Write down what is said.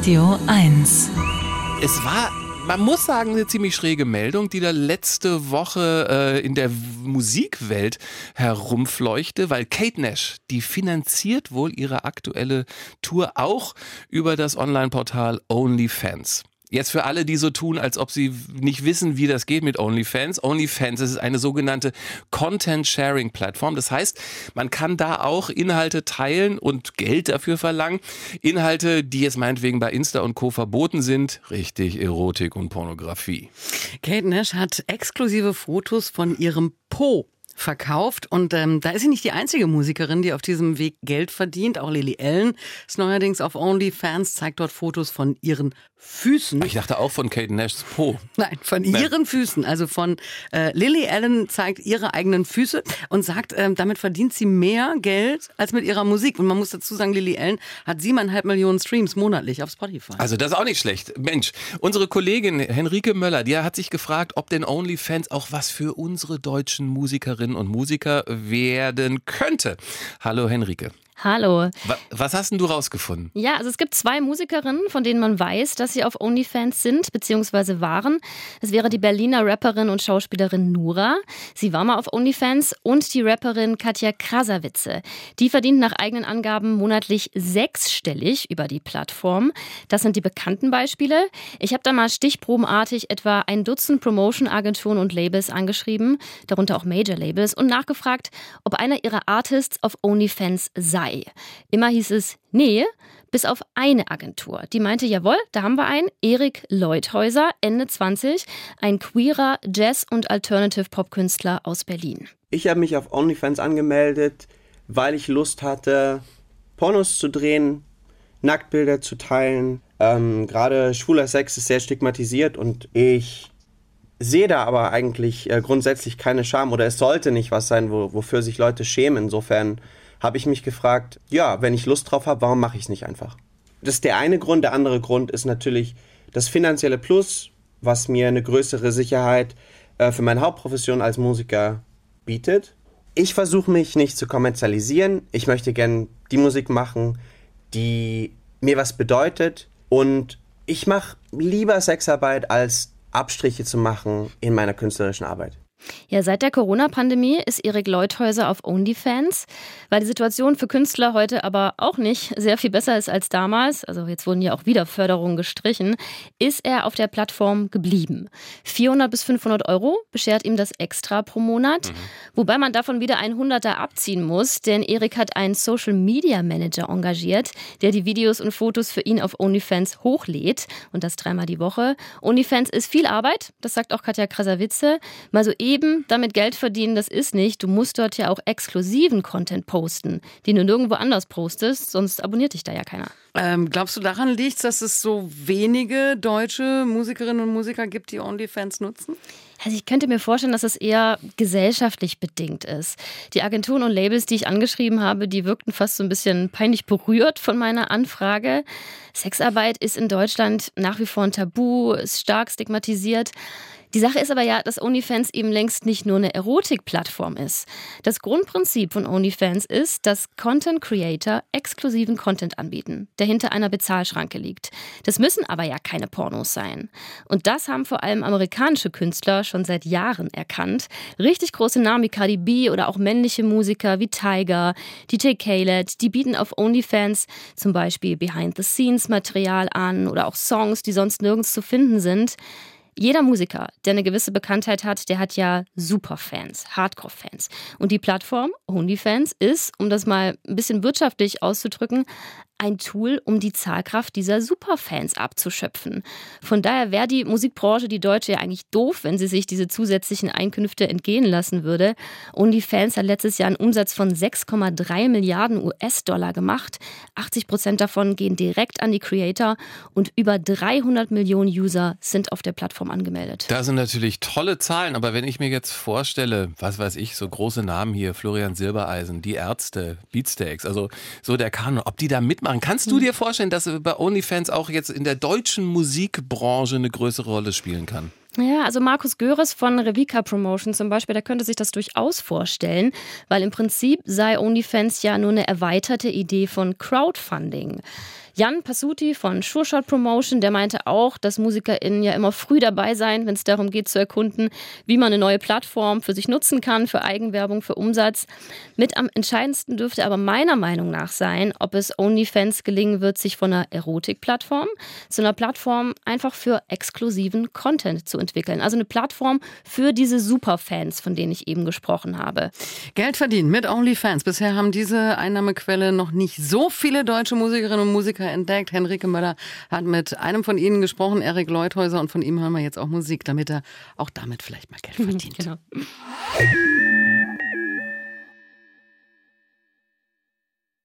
Radio 1. Es war, man muss sagen, eine ziemlich schräge Meldung, die da letzte Woche in der Musikwelt herumfleuchte, weil Kate Nash, die finanziert wohl ihre aktuelle Tour auch über das Online-Portal OnlyFans. Jetzt für alle, die so tun, als ob sie nicht wissen, wie das geht mit OnlyFans. OnlyFans ist eine sogenannte Content-Sharing-Plattform. Das heißt, man kann da auch Inhalte teilen und Geld dafür verlangen. Inhalte, die jetzt meinetwegen bei Insta und Co. verboten sind. Richtig, Erotik und Pornografie. Kate Nash hat exklusive Fotos von ihrem Po verkauft und da ist sie nicht die einzige Musikerin, die auf diesem Weg Geld verdient. Auch Lily Allen ist neuerdings auf OnlyFans, zeigt dort Fotos von ihren Füßen. Ich dachte auch von Kate Nashs Po. Nein, von ihren Füßen. Also von Lily Allen zeigt ihre eigenen Füße und sagt, damit verdient sie mehr Geld als mit ihrer Musik. Und man muss dazu sagen, Lily Allen hat 7,5 Millionen Streams monatlich auf Spotify. Also das ist auch nicht schlecht. Mensch, unsere Kollegin Henrike Möller, die hat sich gefragt, ob denn OnlyFans auch was für unsere deutschen Musikerinnen und Musiker werden könnte. Hallo Henrike. Hallo. Was hast denn du rausgefunden? Ja, also es gibt 2 Musikerinnen, von denen man weiß, dass sie auf OnlyFans sind bzw. waren. Es wäre die Berliner Rapperin und Schauspielerin Nura. Sie war mal auf OnlyFans und die Rapperin Katja Krasavice. Die verdient nach eigenen Angaben monatlich 6-stellig über die Plattform. Das sind die bekannten Beispiele. Ich habe da mal stichprobenartig etwa ein Dutzend Promotion-Agenturen und Labels angeschrieben, darunter auch Major-Labels, und nachgefragt, ob einer ihrer Artists auf OnlyFans sei. Immer hieß es, nee, bis auf eine Agentur. Die meinte, jawohl, da haben wir einen, Erik Leuthäuser, Ende 20, ein queerer Jazz- und Alternative-Pop-Künstler aus Berlin. Ich habe mich auf OnlyFans angemeldet, weil ich Lust hatte, Pornos zu drehen, Nacktbilder zu teilen. Gerade schwuler Sex ist sehr stigmatisiert und ich sehe da aber eigentlich grundsätzlich keine Scham oder es sollte nicht was sein, wofür sich Leute schämen. Insofern habe ich mich gefragt, ja, wenn ich Lust drauf habe, warum mache ich es nicht einfach? Das ist der eine Grund. Der andere Grund ist natürlich das finanzielle Plus, was mir eine größere Sicherheit für meine Hauptprofession als Musiker bietet. Ich versuche mich nicht zu kommerzialisieren. Ich möchte gerne die Musik machen, die mir was bedeutet. Und ich mache lieber Sexarbeit, als Abstriche zu machen in meiner künstlerischen Arbeit. Ja, seit der Corona-Pandemie ist Erik Leuthäuser auf OnlyFans, weil die Situation für Künstler heute aber auch nicht sehr viel besser ist als damals, also jetzt wurden ja auch wieder Förderungen gestrichen, ist er auf der Plattform geblieben. 400 bis 500 Euro beschert ihm das extra pro Monat, wobei man davon wieder 100er abziehen muss, denn Erik hat einen Social-Media-Manager engagiert, der die Videos und Fotos für ihn auf OnlyFans hochlädt und das 3-mal die Woche. OnlyFans ist viel Arbeit, das sagt auch Katja Krasavice, mal so eben damit Geld verdienen, das ist nicht. Du musst dort ja auch exklusiven Content posten, den du nirgendwo anders postest, sonst abonniert dich da ja keiner. Glaubst du, daran liegt es, dass es so wenige deutsche Musikerinnen und Musiker gibt, die OnlyFans nutzen? Also ich könnte mir vorstellen, dass es eher gesellschaftlich bedingt ist. Die Agenturen und Labels, die ich angeschrieben habe, die wirkten fast so ein bisschen peinlich berührt von meiner Anfrage. Sexarbeit ist in Deutschland nach wie vor ein Tabu, ist stark stigmatisiert. Die Sache ist aber ja, dass OnlyFans eben längst nicht nur eine Erotik-Plattform ist. Das Grundprinzip von OnlyFans ist, dass Content Creator exklusiven Content anbieten, der hinter einer Bezahlschranke liegt. Das müssen aber ja keine Pornos sein. Und das haben vor allem amerikanische Künstler schon seit Jahren erkannt. Richtig große Namen wie Cardi B oder auch männliche Musiker wie Tyga, DJ Khaled, die bieten auf OnlyFans zum Beispiel Behind-the-Scenes-Material an oder auch Songs, die sonst nirgends zu finden sind. Jeder Musiker, der eine gewisse Bekanntheit hat, der hat ja Superfans, Hardcore-Fans. Und die Plattform OnlyFans ist, um das mal ein bisschen wirtschaftlich auszudrücken, ein Tool, um die Zahlkraft dieser Superfans abzuschöpfen. Von daher wäre die Musikbranche, die deutsche, ja eigentlich doof, wenn sie sich diese zusätzlichen Einkünfte entgehen lassen würde. OnlyFans hat letztes Jahr einen Umsatz von 6,3 Milliarden US-Dollar gemacht. 80% davon gehen direkt an die Creator und über 300 Millionen User sind auf der Plattform angemeldet. Das sind natürlich tolle Zahlen, aber wenn ich mir jetzt vorstelle, was weiß ich, so große Namen hier, Florian Silbereisen, die Ärzte, Beatsteaks, also so der Kanon, ob die da mitmachen. Kannst du dir vorstellen, dass bei OnlyFans auch jetzt in der deutschen Musikbranche eine größere Rolle spielen kann? Ja, also Markus Göres von Revika Promotion zum Beispiel, der könnte sich das durchaus vorstellen, weil im Prinzip sei OnlyFans ja nur eine erweiterte Idee von Crowdfunding. Jan Passuti von Sure Shot Promotion, der meinte auch, dass MusikerInnen ja immer früh dabei sein, wenn es darum geht zu erkunden, wie man eine neue Plattform für sich nutzen kann, für Eigenwerbung, für Umsatz. Mit am entscheidendsten dürfte aber meiner Meinung nach sein, ob es OnlyFans gelingen wird, sich von einer Erotikplattform zu einer Plattform einfach für exklusiven Content zu entwickeln. Also eine Plattform für diese Superfans, von denen ich eben gesprochen habe. Geld verdienen mit OnlyFans. Bisher haben diese Einnahmequelle noch nicht so viele deutsche Musikerinnen und Musiker entdeckt. Henrike Möller hat mit einem von ihnen gesprochen, Erik Leuthäuser, und von ihm hören wir jetzt auch Musik, damit er auch damit vielleicht mal Geld verdient. Genau.